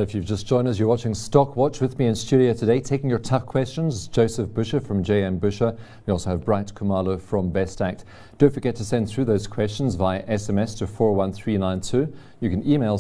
if you've just joined us, you're watching Stock Watch. With me in studio today, taking your tough questions, Joseph Busher from JM Busher. We also have Bright Khumalo from Bestact. Don't forget to send through those questions via SMS to 41392. You can email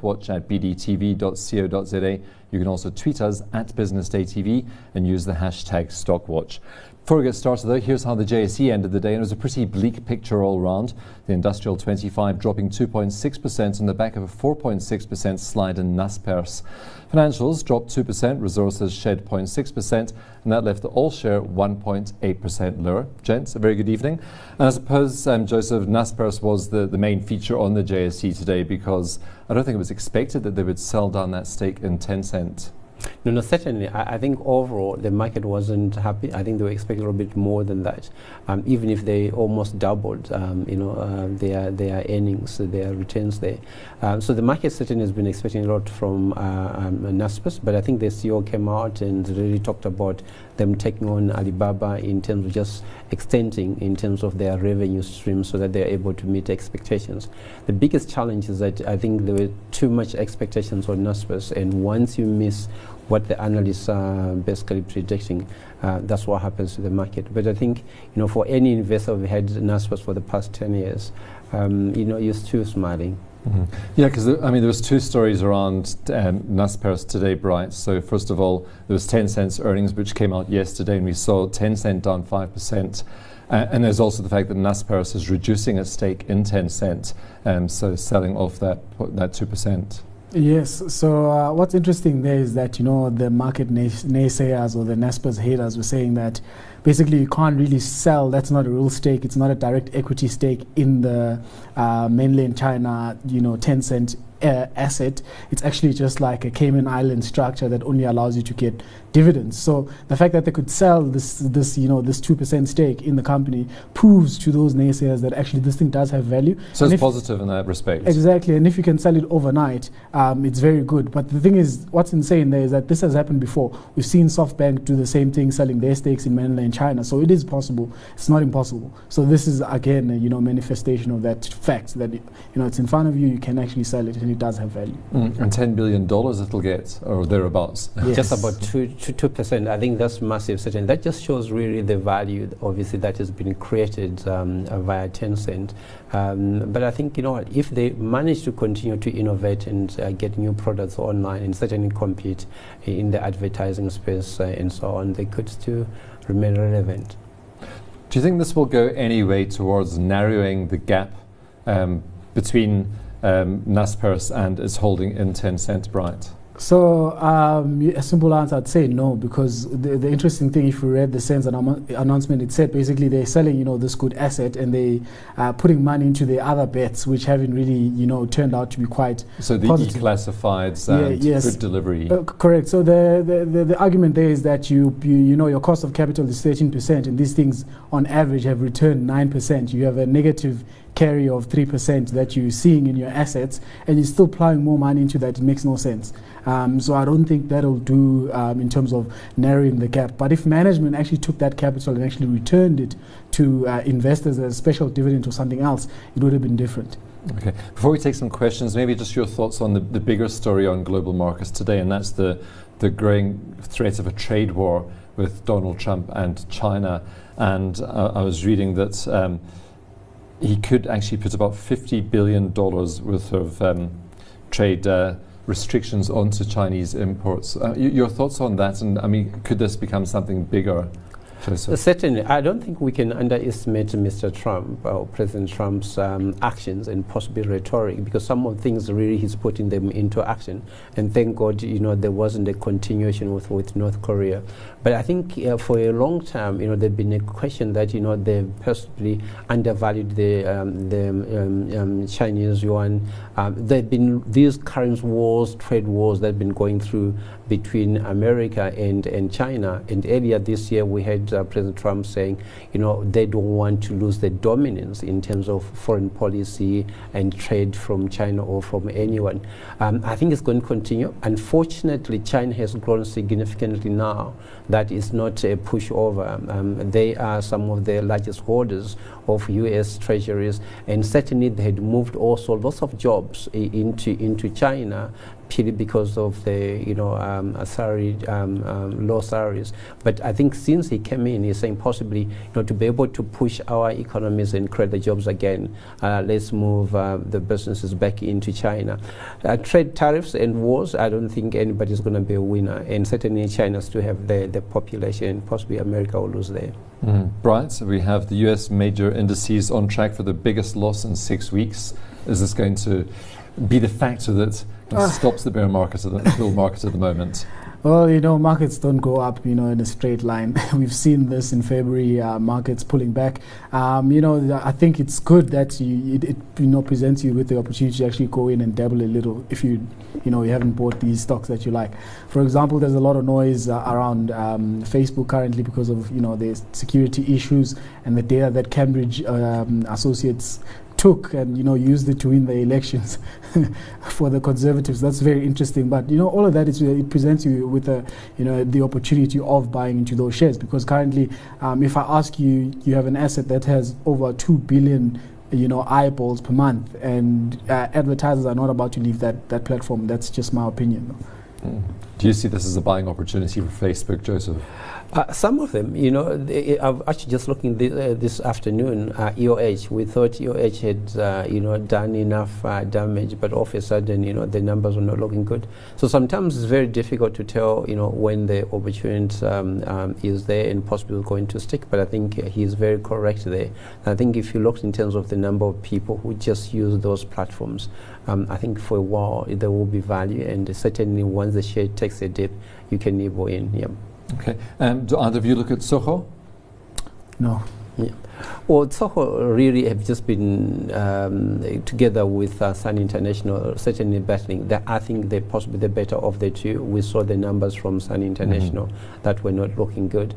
stockwatch@bdtv.co.za. You can also tweet us at BusinessDayTV and use the hashtag StockWatch. Before we get started though, here's how the JSE ended the day, and it was a pretty bleak picture all round. The Industrial 25 dropping 2.6% on the back of a 4.6% slide in Naspers. Financials dropped 2%, resources shed 0.6%, and that left the all-share 1.8% lower. Gents, a very good evening. And I suppose, Joseph, Naspers was the main feature on the JSE today, because I don't think it was expected that they would sell down that stake in Tencent. No, certainly. I think overall the market wasn't happy. I think they were expecting a little bit more than that, even if they almost doubled, their earnings, their returns there. So the market certainly has been expecting a lot from Naspers, but I think the CEO came out and really talked about them taking on Alibaba in terms of just extending in terms of their revenue stream so that they're able to meet expectations. The biggest challenge is that I think there were too much expectations on Naspers, and once you miss what the analysts are basically predicting, that's what happens to the market. But I think, for any investor who had Naspers for the past 10 years, you're still smiling. Mm-hmm. Yeah, because there was two stories around Naspers today, Bright. So first of all, there was Tencent's earnings, which came out yesterday, and we saw Tencent down 5%. And there's also the fact that Naspers is reducing its stake in Tencent, so selling off that 2%. Yes, so what's interesting there is that, the market naysayers or the Naspers haters were saying that basically you can't really sell, that's not a real stake, it's not a direct equity stake in the mainland China, Tencent asset. It's actually just like a Cayman Island structure that only allows you to get dividends. So the fact that they could sell this 2% stake in the company proves to those naysayers that actually this thing does have value. So it's positive in that respect. Exactly, and if you can sell it overnight, it's very good. But the thing is, what's insane there is that this has happened before. We've seen SoftBank do the same thing, selling their stakes in mainland China. So it is possible. It's not impossible. So this is again, a manifestation of that fact that it's in front of you. You can actually sell it, and it does have value. And $10 billion it'll get, or thereabouts. Yes. Just about 2%. I think that's massive. Certainly, that just shows really the value, obviously, that has been created via Tencent. But I think if they manage to continue to innovate and get new products online and certainly compete in the advertising space and so on, they could still remain relevant. Do you think this will go any way towards narrowing the gap between Naspers and its holding in Tencent, Bright? So a simple answer, I'd say no, because the interesting thing, if you read the SENS announcement, it said basically they're selling this good asset and they are putting money into the other bets, which haven't really turned out to be quite so the positive. E-classifieds and food delivery. Correct. So the argument there is that your cost of capital is 13%, and these things on average have returned 9%. You have a negative carry of 3% that you're seeing in your assets, and you're still plowing more money into that. It makes no sense. So I don't think that'll do in terms of narrowing the gap. But if management actually took that capital and actually returned it to investors as a special dividend or something else, it would have been different. Okay. Before we take some questions, maybe just your thoughts on the bigger story on global markets today, and that's the growing threat of a trade war with Donald Trump and China. And I was reading that he could actually put about $50 billion worth of trade restrictions onto Chinese imports. Your thoughts on that, and could this become something bigger? Certainly. I don't think we can underestimate Mr. Trump or President Trump's actions and possibly rhetoric, because some of the things really he's putting them into action. And thank God, there wasn't a continuation with North Korea. But I think for a long time, there's been a question that, they've personally undervalued the Chinese yuan. There've been these current wars, trade wars that have been going through between America and China. And earlier this year, we had President Trump saying, they don't want to lose their dominance in terms of foreign policy and trade from China or from anyone. I think it's going to continue. Unfortunately, China has grown significantly now. That is not a pushover. They are some of the largest holders of U.S. treasuries, and certainly they had moved also lots of jobs into China purely because of the low salaries. But I think since he came in, he's saying possibly to be able to push our economies and create the jobs again. Let's move the businesses back into China. Trade tariffs and wars, I don't think anybody's going to be a winner. And certainly China still have the population. Possibly America will lose there. Brian, so we have the US major indices on track for the biggest loss in 6 weeks. Is this going to be the factor that stops the bull market at the moment? Well, markets don't go up, in a straight line. We've seen this in February, markets pulling back. I think it's good that it presents you with the opportunity to actually go in and dabble a little if you haven't bought these stocks that you like. For example, there's a lot of noise around Facebook currently because of, the security issues and the data that Cambridge Associates took and used it to win the elections for the Conservatives. That's very interesting. But all of that it presents you with the opportunity of buying into those shares, because currently, if I ask you, you have an asset that has over 2 billion eyeballs per month, and advertisers are not about to leave that platform. That's just my opinion. Do you see this as a buying opportunity for Facebook, Joseph? Some of them, I've actually just looking this afternoon, EOH. We thought EOH had, done enough damage, but all of a sudden, the numbers were not looking good. So sometimes it's very difficult to tell, when the opportunity is there and possibly going to stick. But I think he's very correct there. I think if you look in terms of the number of people who just use those platforms, I think for a while there will be value, and certainly once the share takes a dip, you can nibble in. Yeah. Okay. Do either of you look at Tsogo? No. Yeah. Well, Tsogo really have just been together with Sun International, certainly battling. I think they're possibly the better of the two. We saw the numbers from Sun International that were not looking good.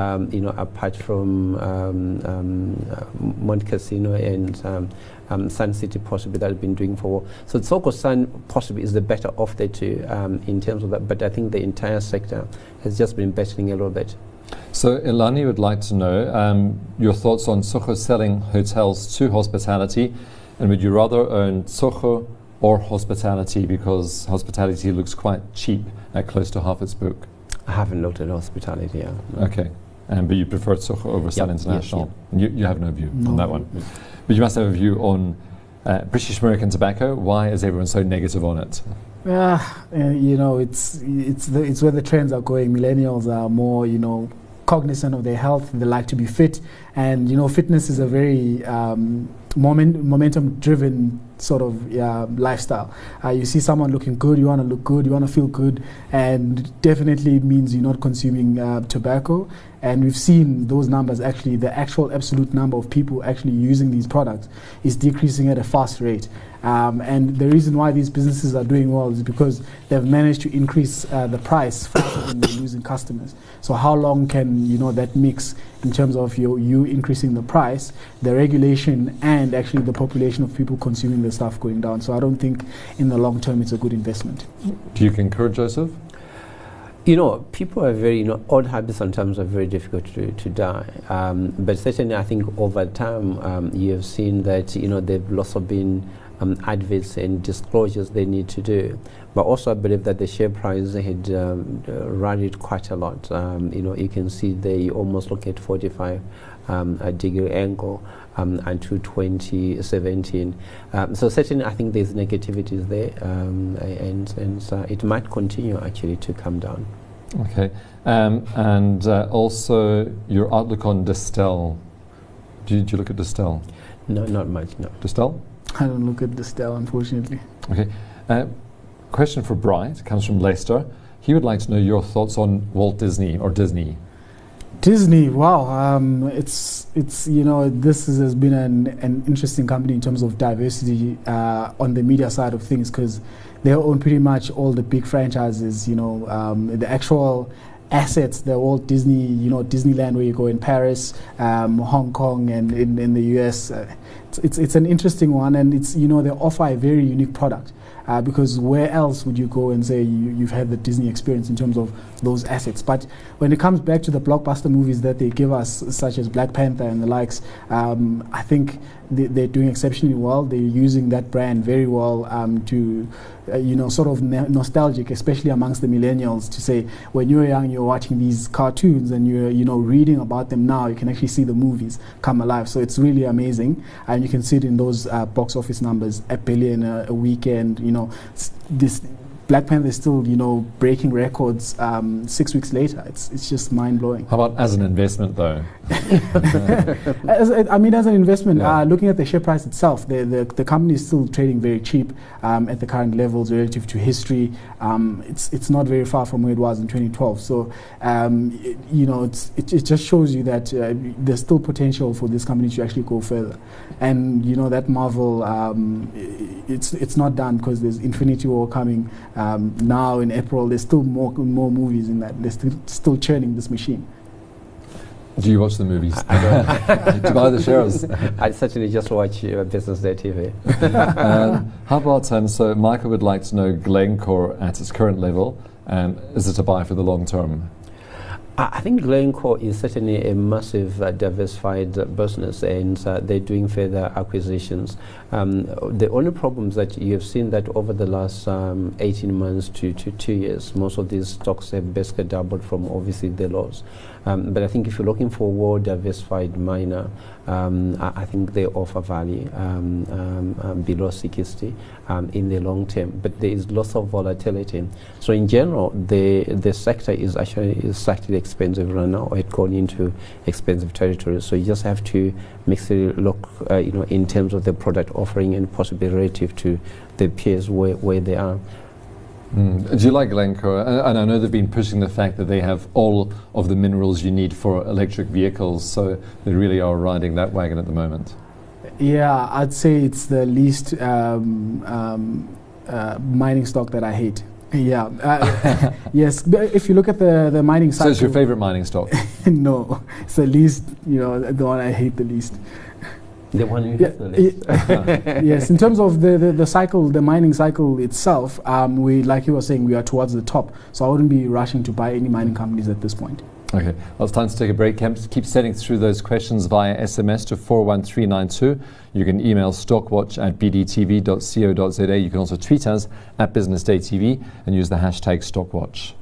Apart from Monte Casino and Sun City possibly that have been doing for a while. So Tsogo Sun possibly is the better of the two in terms of that. But I think the entire sector has just been battling a little bit. So Ilani would like to know your thoughts on Tsogo selling hotels to hospitality, and would you rather own Tsogo or hospitality, because hospitality looks quite cheap at close to half its book? I haven't looked at hospitality. Yeah. Okay, but you prefer Tsogo over Sun International. Yes, you have no view on that one, but you must have a view on British American Tobacco. Why is everyone so negative on it? It's where the trends are going. Millennials are more cognizant of their health. They like to be fit, and fitness is a very momentum driven sort of lifestyle. You see someone looking good, you want to look good, you want to feel good, and definitely means you're not consuming tobacco. And we've seen those numbers, actually the actual absolute number of people actually using these products is decreasing at a fast rate. And the reason why these businesses are doing well is because they've managed to increase the price faster than they're losing customers. So how long can that mix in terms of you increasing the price, the regulation, and actually the population of people consuming the stuff going down? So I don't think in the long term it's a good investment. Do you concur, Joseph? People are very, old habits sometimes are very difficult to die. But certainly I think over time you have seen that, there've also been adverts and disclosures they need to do. But also I believe that the share price had rallied quite a lot. You can see they almost look at 45 degree angle until 2017. So certainly I think there's negativities there, and it might continue actually to come down. Okay, and also your outlook on Distell. Do you look at Distell? No, not much, no. Distell? I don't look at Distell, unfortunately. Okay. Question for Bright, comes from Leicester. He would like to know your thoughts on Walt Disney or Disney. Disney, wow, it's this has been an interesting company in terms of diversity on the media side of things, because they own pretty much all the big franchises. The actual assets, the Walt Disney, Disneyland, where you go in Paris, Hong Kong, and in the US. it's an interesting one, and it's, you know, they offer a very unique product. Because where else would you go and say you've had the Disney experience in terms of those assets? But when it comes back to the blockbuster movies that they give us, such as Black Panther and the likes, I think they're doing exceptionally well. They're using that brand very well to, you know, sort of nostalgic, especially amongst the millennials, to say when you were young, you're watching these cartoons and you're, you know, reading about them now. You can actually see the movies come alive. So it's really amazing, and you can see it in those box office numbers, $1 billion a weekend. You know, this Black Panther is still, you know, breaking records 6 weeks later. It's just mind-blowing. How about as an investment, though? As an investment, looking at the share price itself, the company is still trading very cheap at the current levels relative to history. It's not very far from where it was in 2012. So, you know, it just shows you that there's still potential for this company to actually go further. And, you know, that Marvel, it's not done, because there's Infinity War coming now in April. There's still more movies in that. They're still churning this machine. Do you watch the movies? I don't. Do you buy the shares? I certainly just watch Business Day TV. How about, so Michael would like to know Glencore at its current level. Is it a buy for the long term? I think Glencore is certainly a massive diversified business, and they're doing further acquisitions. The only problem is that you have seen that over the last 18 months to 2 years, most of these stocks have basically doubled from obviously the lows. But I think if you're looking for a well-diversified miner, I think they offer value below 60 in the long term. But there is lots of volatility. So in general, the sector is actually slightly expensive right now, or it's going into expensive territory. So you just have to mix it, look, you know, in terms of the product offering and possibly relative to the peers where they are. Do you like Glencore? And I know they've been pushing the fact that they have all of the minerals you need for electric vehicles, so they really are riding that wagon at the moment. Yeah, I'd say it's the least mining stock that I hate. Yeah, yes. If you look at the mining cycle, So it's your favorite mining stock? No, it's the least. You know, the one I hate the least. The one you hate the least. Yes, in terms of the cycle, the mining cycle itself, we, like you were saying, we are towards the top. So I wouldn't be rushing to buy any mining companies at this point. Okay, well, it's time to take a break. Keep sending through those questions via SMS to 41392. You can email stockwatch@bdtv.co.za. You can also tweet us at Business Day TV and use the hashtag StockWatch.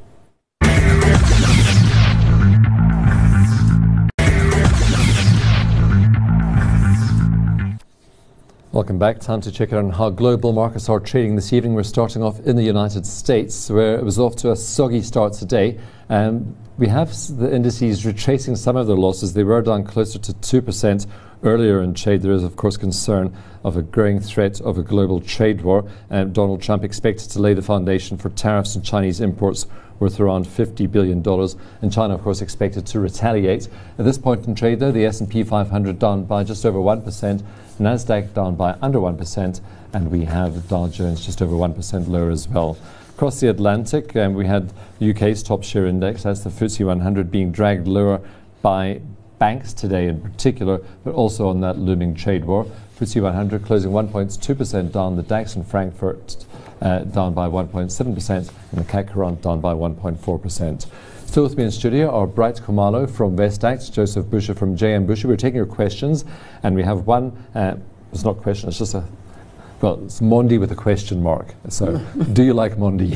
Welcome back. Time to check out on how global markets are trading this evening. We're starting off in the United States, where it was off to a soggy start today. We have the indices retracing some of their losses. They were down closer to 2% earlier in trade. There is, of course, concern of a growing threat of a global trade war. Donald Trump expected to lay the foundation for tariffs on Chinese imports worth around $50 billion. And China, of course, expected to retaliate. At this point in trade, though, the S&P 500 down by just over 1%, Nasdaq down by under 1%, and we have Dow Jones just over 1% lower as well. Across the Atlantic, we had the UK's top share index, that's the FTSE 100, being dragged lower by banks today in particular, but also on that looming trade war. FTSE 100 closing 1.2% down, the DAX in Frankfurt down by 1.7%, and the CAC Quarante down by 1.4%. Still with me in studio are Bright Khumalo from Vestact, Joseph Busher from JM Busher. We're taking your questions, and we have one, it's not a question, it's just a, well, it's Mondi with a question mark. So, do you like Mondi?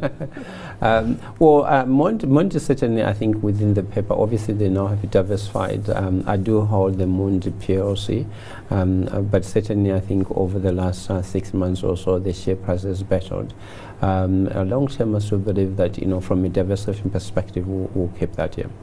Mondi certainly, I think, within the paper, obviously they now have it diversified. I do hold the Mondi PLC, but certainly I think over the last 6 months or so, the share price has bettered. Long term, I still believe that, you know, from a diversification perspective, we'll keep that here.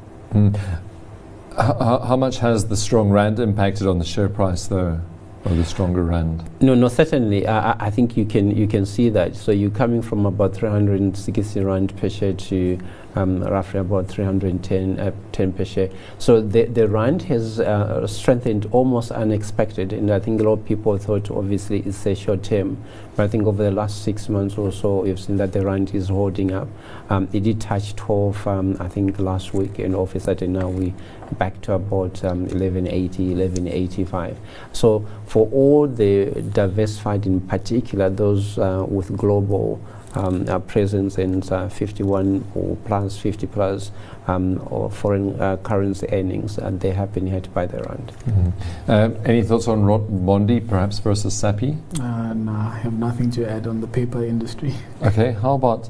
How much has the strong rand impacted on the share price, though? Or the stronger rand? No, certainly. I think you can see that. So you're coming from about 360 rand per share to roughly about 310 per share. So the rand has strengthened almost unexpected, and I think a lot of people thought obviously it's a short term, but I think over the last 6 months or so, you've seen that the rand is holding up. It did touch 12, I think, last week, and all of a sudden now we back to about 1180, 1185. So for all the diversified, in particular those with global presence and 51 or plus 50 plus or foreign currency earnings, and they have been hit by the rand. Any thoughts on Mondi perhaps versus SAPI? No, I have nothing to add on the paper industry. Okay, how about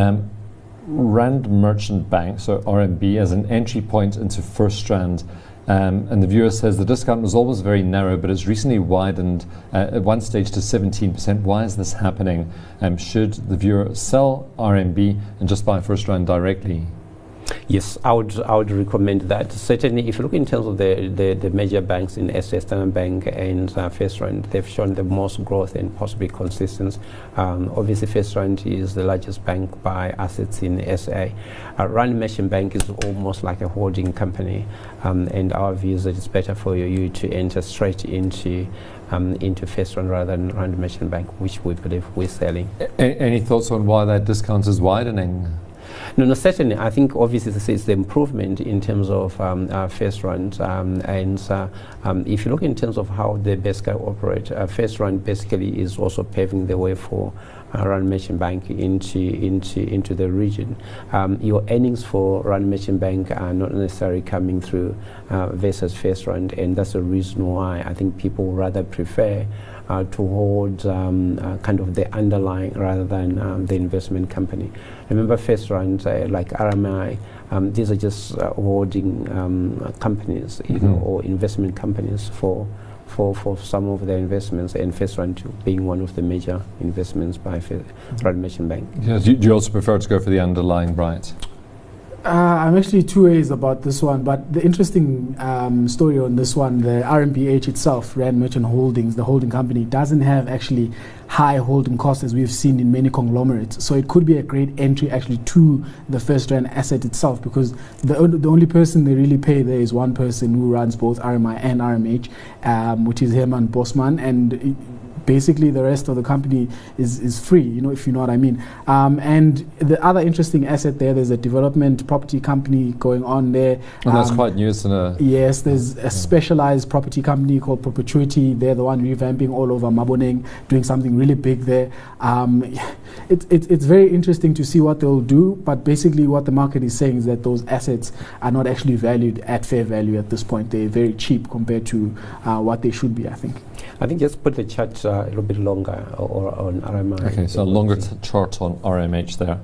Rand Merchant Bank, so RMB, as an entry point into FirstRand? And the viewer says the discount was always very narrow, but it's recently widened at one stage to 17%. Why is this happening? Should the viewer sell RMB and just buy FirstRand directly? Yes, I would recommend that. Certainly, if you look in terms of the major banks in SA, Standard Bank and FirstRand, they've shown the most growth and possibly consistency. Obviously, FirstRand is the largest bank by assets in SA. Rand Merchant Bank is almost like a holding company, and our view is that it's better for you to enter straight into FirstRand rather than Rand Merchant Bank, which we believe we're selling. Any thoughts on why that discount is widening? No, certainly. I think obviously this is the improvement in terms of FirstRand, and if you look in terms of how the BESCA operate, FirstRand basically is also paving the way for Rand Merchant Bank into the region. Your earnings for Rand Merchant Bank are not necessarily coming through versus FirstRand, and that's the reason why I think people rather prefer to hold kind of the underlying rather than the investment company. Remember, FirstRand, like RMI, these are just holding companies, you know, or investment companies for some of their investments, and FirstRand being one of the major investments by Rand Merchant Bank. Yeah, do you also prefer to go for the underlying, Bright? I'm actually two ways about this one, but the interesting story on this one, the RMBH itself, Rand Merchant Holdings, the holding company, doesn't have actually high holding costs as we've seen in many conglomerates. So it could be a great entry actually to the FirstRand asset itself, because the only person they really pay there is one person who runs both RMI and RMH, which is Herman Bosman, and basically the rest of the company is free, you know, if you know what I mean. And the other interesting asset there's a development property company going on there. And that's quite new, isn't it? Yes, there's a specialized property company called Perpetuity. They're the one revamping all over Maboneng, doing something really big there. It's very interesting to see what they'll do, but basically what the market is saying is that those assets are not actually valued at fair value at this point. They're very cheap compared to what they should be, I think. I think just put the chart a little bit longer or on RMI. Okay, so a longer chart on RMH there.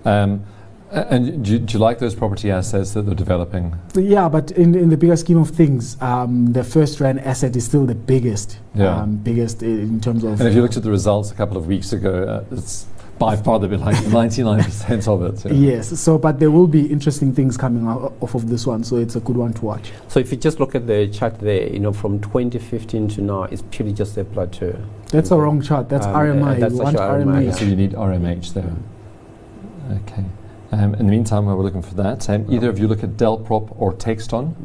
And do you like those property assets that they're developing? Yeah, but in the bigger scheme of things, the FirstRand asset is still the biggest, biggest in terms of... And if you looked at the results a couple of weeks ago, it's by far they've been like 99% of it. Yes, so but there will be interesting things coming off of this one, so it's a good one to watch. So if you just look at the chart there, you know, from 2015 to now, it's purely just a plateau. That's a wrong chart. That's RMI. That's you want RMI. RMH. So you need RMH there. Okay. In the meantime, while we're looking for that, either of you look at Delprop or Texton?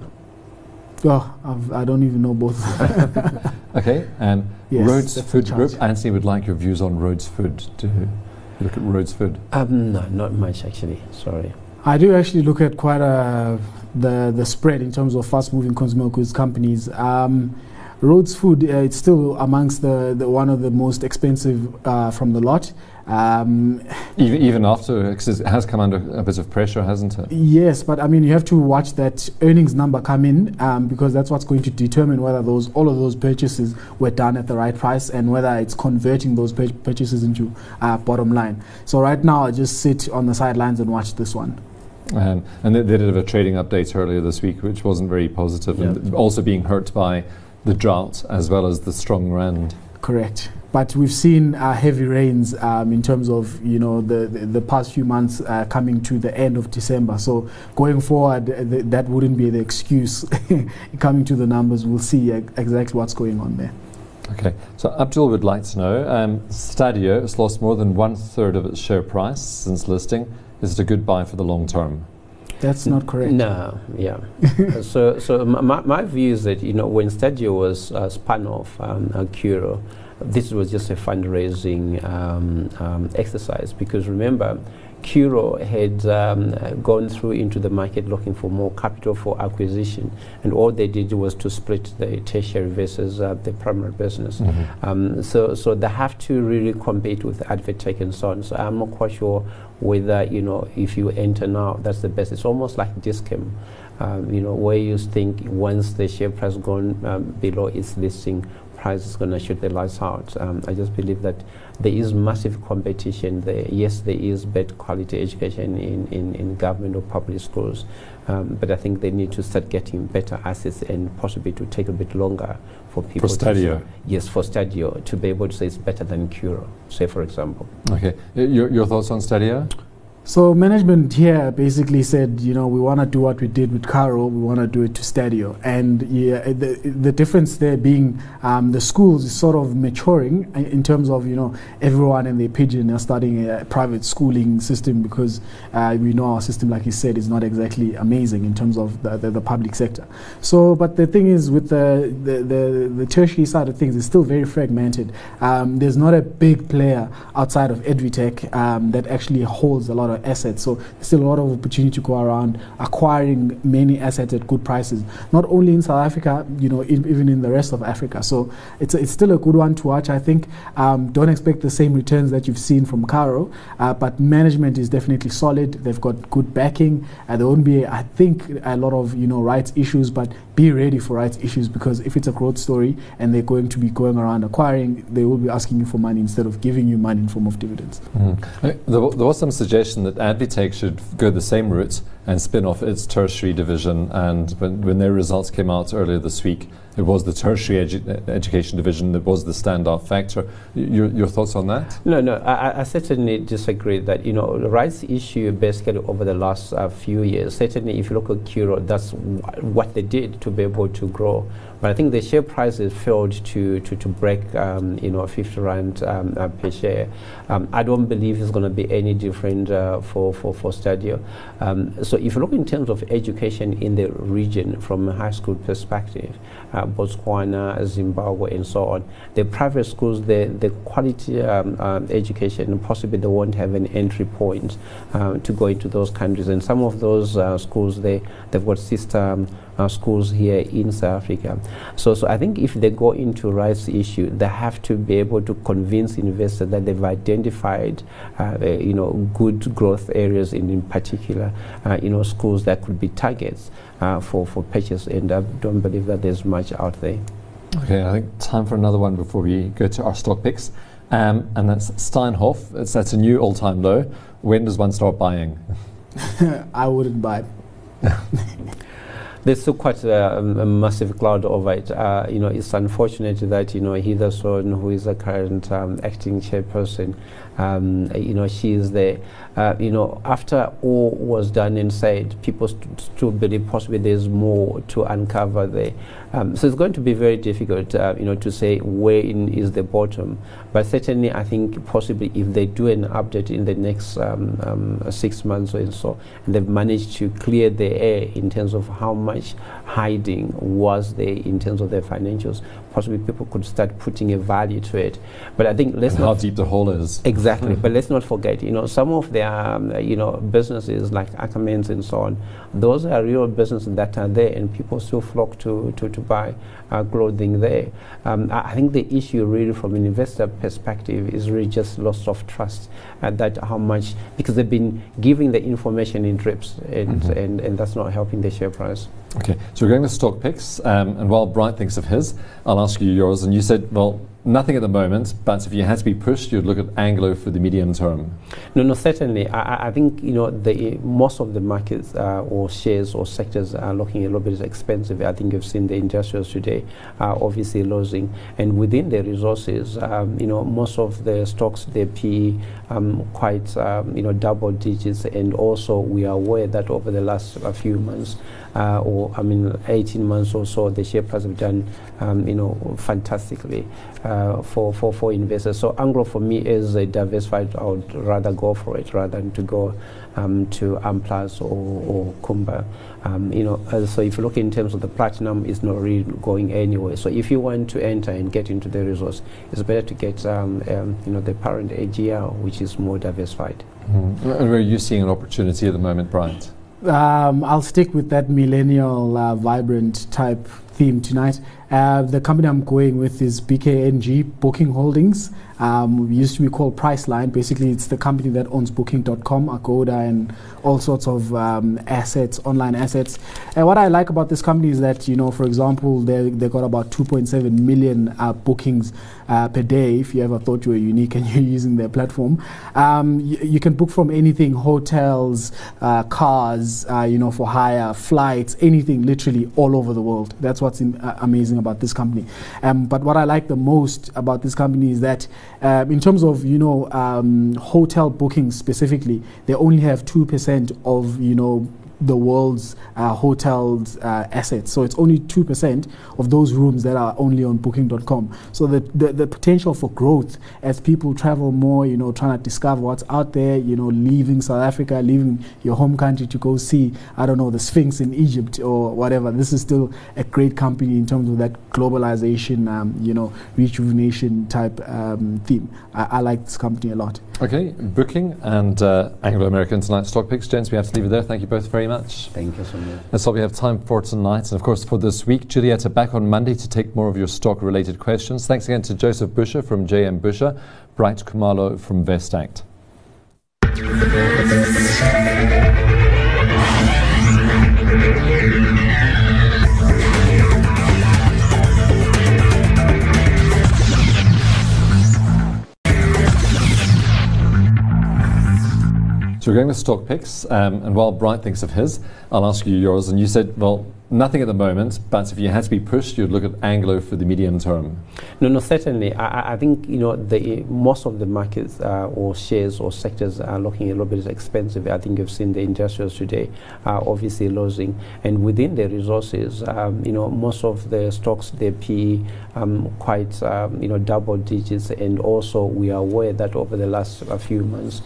Oh, I don't even know both. Okay. Yes, Rhodes Food Group. Anthony would like your views on Rhodes Food. Look at Rhodes Food. No, not much actually. Sorry. I do actually look at quite the spread in terms of fast-moving consumer goods companies. Rhodes Food, it's still amongst the one of the most expensive from the lot. Even after, because it has come under a bit of pressure, hasn't it? Yes, but I mean, you have to watch that earnings number come in, because that's what's going to determine whether all of those purchases were done at the right price and whether it's converting those purchases into bottom line. So right now, I just sit on the sidelines and watch this one. And they did have a trading update earlier this week, which wasn't very positive, and also being hurt by the drought as well as the strong rand. Correct. But we've seen heavy rains in terms of, you know, the past few months coming to the end of December. So going forward, that wouldn't be the excuse. Coming to the numbers, we'll see exactly what's going on there. Okay, so Abdul would like to know, Stadio has lost more than 1/3 of its share price since listing. Is it a good buy for the long term? That's not correct. No, yeah. so my view is that, when Stadio was spun off Curro, this was just a fundraising exercise, because remember, Curro had gone through into the market looking for more capital for acquisition, and all they did was to split the tertiary versus the primary business. So they have to really compete with Advertech and so on. So I'm not quite sure whether, if you enter now, that's the best. It's almost like Discom, where you think once the share price gone below its listing price is going to shoot the lights out. I just believe that there is massive competition there. Yes, there is better quality education in government or public schools, but I think they need to start getting better assets, and possibly to take a bit longer for people. For Stadio? Yes, for Stadio, to be able to say it's better than Curro, say for example. Okay, your thoughts on Stadio? So management here basically said, we want to do what we did with Curro, we want to do it to Stadio. And the difference there being the schools is sort of maturing in terms of, everyone and their pigeon are starting a private schooling system, because we know our system, like you said, is not exactly amazing in terms of the public sector. So, but the thing is, with the tertiary side of things, it's still very fragmented. There's not a big player outside of Edvitech that actually holds a lot of assets, so there's still a lot of opportunity to go around acquiring many assets at good prices, not only in South Africa, even in the rest of Africa. So it's still a good one to watch, I think. Don't expect the same returns that you've seen from Curro, but management is definitely solid. They've got good backing. There won't be, I think, a lot of rights issues, but be ready for rights issues, because if it's a growth story and they're going to be going around acquiring, they will be asking you for money instead of giving you money in form of dividends. There was some suggestion that Advitech should go the same route and spin off its tertiary division, and when their results came out earlier this week, it was the tertiary education division that was the standout factor. Your thoughts on that? No, I certainly disagree that, the rights issue basically over the last few years, certainly if you look at Curro, that's what they did to be able to grow. But I think the share price has failed to break, 50 rand per share. I don't believe it's going to be any different for Stadio. So if you look in terms of education in the region from a high school perspective, Botswana, Zimbabwe, and so on, the private schools, the quality education, possibly they won't have an entry point to go into those countries. And some of those schools, they've got sister schools here in South Africa. So I think if they go into rights issue, they have to be able to convince investors that they've identified, good growth areas in particular, schools that could be targets for purchase. And I don't believe that there's much out there. Okay, I think time for another one before we go to our stock picks. And that's Steinhoff. That's a new all-time low. When does one start buying? I wouldn't buy. There's still quite a massive cloud over it. It's unfortunate that, Hitherson, who is the current acting chairperson, she is there. After all was done and said, people still believe possibly there's more to uncover there. So it's going to be very difficult, to say where is the bottom. But certainly, I think possibly if they do an update in the next 6 months or so, and they've managed to clear the air in terms of how much hiding was there in terms of their financials, possibly people could start putting a value to it. But I think how deep the hole is. Exactly. But let's not forget, some of their, businesses like Ackermans and so on, those are real businesses that are there, and people still flock to buy clothing there. I think the issue really from an investor perspective is really just loss of trust, that how much, because they've been giving the information in drips, and that's not helping the share price. Okay, so we're going to stock picks, and while Bright thinks of his, I'll ask you yours. And you said, well, nothing at the moment, but if you had to be pushed, you'd look at Anglo for the medium term. No, certainly. I think most of the markets or shares or sectors are looking a little bit expensive. I think you've seen the industrials today are obviously losing, and within the resources, most of the stocks, the PE quite double digits, and also we are aware that over the last few months, 18 months or so, the share price have done fantastically for investors. So Anglo for me is a diversified. I would rather go for it rather than to go to Amplus or Kumba. So if you look in terms of the platinum, it's not really going anywhere. So if you want to enter and get into the resource, it's better to get the parent AGL, which is more diversified. And where are you seeing an opportunity at the moment, Bryant? I'll stick with that millennial vibrant type theme tonight. The company I'm going with is BKNG, Booking Holdings. Used to be called Priceline. Basically, it's the company that owns Booking.com, Agoda, and all sorts of assets, online assets. And what I like about this company is that, for example, they got about 2.7 million bookings per day. If you ever thought you were unique and you're using their platform, you can book from anything: hotels, cars, for hire, flights, anything, literally all over the world. That's what's amazing about this company. But what I like the most about this company is that in terms of hotel bookings specifically, they only have 2% of the world's hotels assets. So it's only 2% of those rooms that are only on Booking.com. So the potential for growth as people travel more, trying to discover what's out there, leaving South Africa, leaving your home country to go see, I don't know, the Sphinx in Egypt or whatever. This is still a great company in terms of that globalization, rejuvenation type theme. I like this company a lot. Okay, Booking and Anglo American tonight stock picks. Gents, we have to leave it there. Thank you both very much. Thank you so much. That's all we have time for tonight. And of course, for this week, Julieta back on Monday to take more of your stock-related questions. Thanks again to Joseph Busher from JM Busher, Bright Khumalo from Vestact. So we're going with stock picks, and while Bright thinks of his, I'll ask you yours. And you said, well, nothing at the moment, but if you had to be pushed, you'd look at Anglo for the medium term. No, certainly. I think most of the markets or shares or sectors are looking a little bit expensive. I think you've seen the industrials today are obviously losing, and within the resources, most of the stocks, the PE quite double digits, and also we are aware that over the last few months,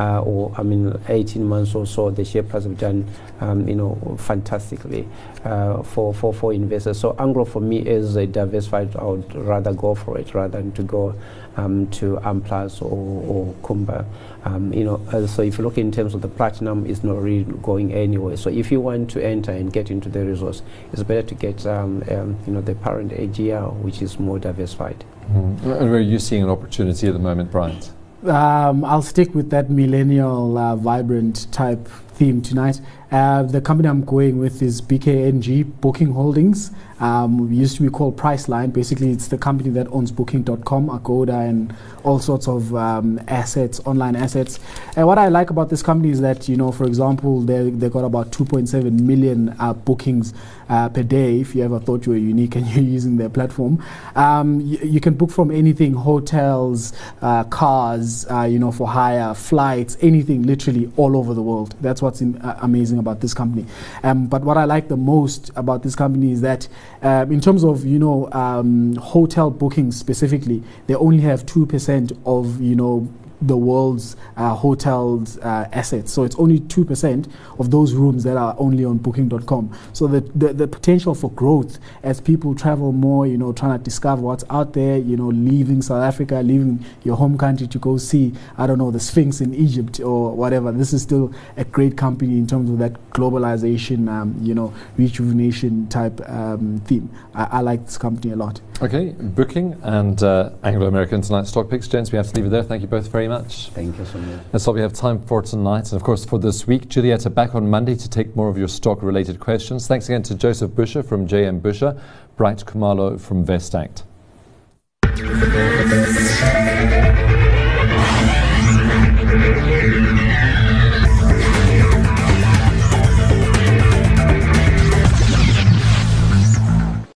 18 months or so, the share price have done fantastically for investors. So Anglo for me is a diversified. I would rather go for it rather than to go to Amplus or Kumba. So if you look in terms of the platinum, it's not really going anywhere. So if you want to enter and get into the resource, it's better to get the parent AGL, which is more diversified. And where are you seeing an opportunity at the moment, Bryant? I'll stick with that millennial vibrant type theme tonight. The company I'm going with is BKNG, Booking Holdings. Used to be called Priceline. Basically, it's the company that owns Booking.com, Agoda, and all sorts of assets, online assets. And what I like about this company is that, for example, they got about 2.7 million bookings per day. If you ever thought you were unique and you're using their platform, you can book from anything: hotels, cars, for hire, flights, anything, literally all over the world. That's what's amazing about this company. But what I like the most about this company is that in terms of hotel bookings specifically, they only have 2% of the world's hotels assets. So it's only 2% of those rooms that are only on Booking.com. So the potential for growth as people travel more, trying to discover what's out there, leaving South Africa, leaving your home country to go see, I don't know, the Sphinx in Egypt or whatever. This is still a great company in terms of that globalization, rejuvenation type theme. I like this company a lot. Okay, Booking and Anglo American tonight stock picks. Gents, we have to leave it there. Thank you both very much. Thank you so much. That's all we have time for tonight. And of course, for this week, Julieta back on Monday to take more of your stock-related questions. Thanks again to Joseph Busher from JM Busher, Bright Khumalo from Vestact.